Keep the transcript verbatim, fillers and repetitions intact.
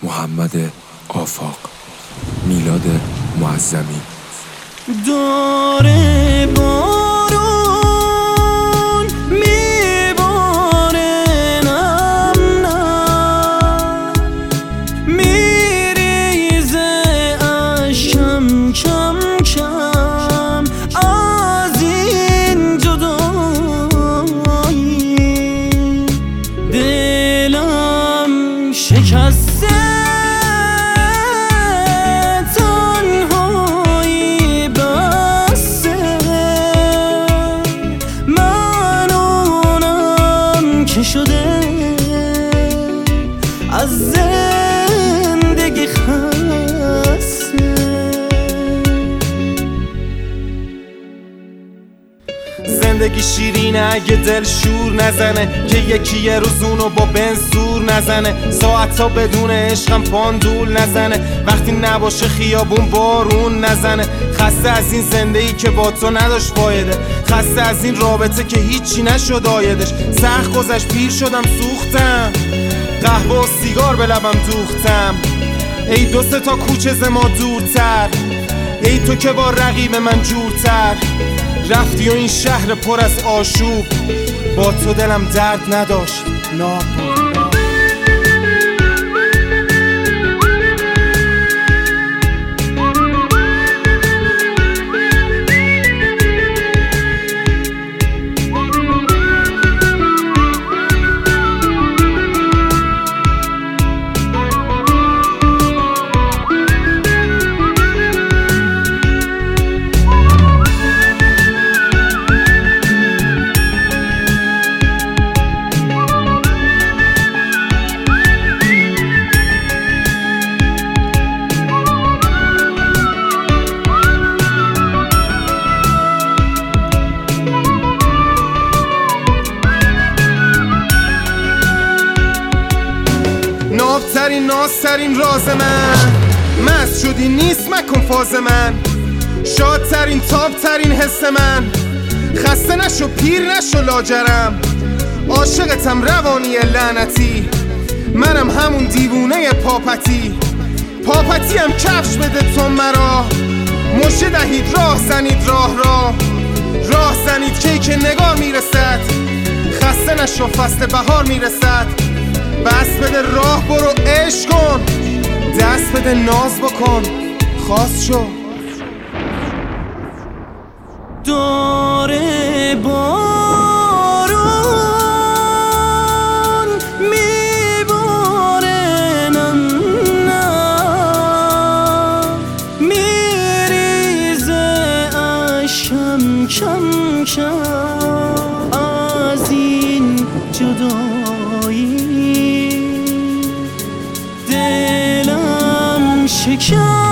محمد آفاق، میلاد معظمی. داره بارون میباره، نم نم میریزه اشکم کم کم از این جدایی. دلم شکسته شده از زندگی خسته. زندگی شیرینه اگه دل شور نزنه، که یکی یه روز اونو با بنزور نزنه. ساعتا بدون عشقم پاندول نزنه، وقتی نباشه خیابون بارون نزنه. خسته از این زندگی که با تو نداشت فایده، خسته از این رابطه که هیچی نشد آیدش. سخت گذشت، پیر شدم، سوختم، قهوه و سیگار به لبم دوختم. ای دو سه تا کوچه ز ما دورتر، ای تو که با رقیب من جورتر رفتی و این شهر پر از آشوب با تو دلم درد نداشت، نابود. نابترین نازترین راز من، مست شدی نیست مکن فاز من. شادترین تابترین حس من، خسته نشو پیر نشو لاجرم. عاشقتم روانی لعنتی، منم همون دیوونه پاپتی. پاپتی هم کفش بده تو مرا، مژده دهید راه زنید راه را. راه زنید کی که نگاه میرسد، خسته نشو فصل بهار میرسد. بس بده راه برو عشق کن، دست بده ناز بکن خواست شو. داره بارون میباره، نم نم میریزه اشکم کم کم از این جدایی. دلم شکست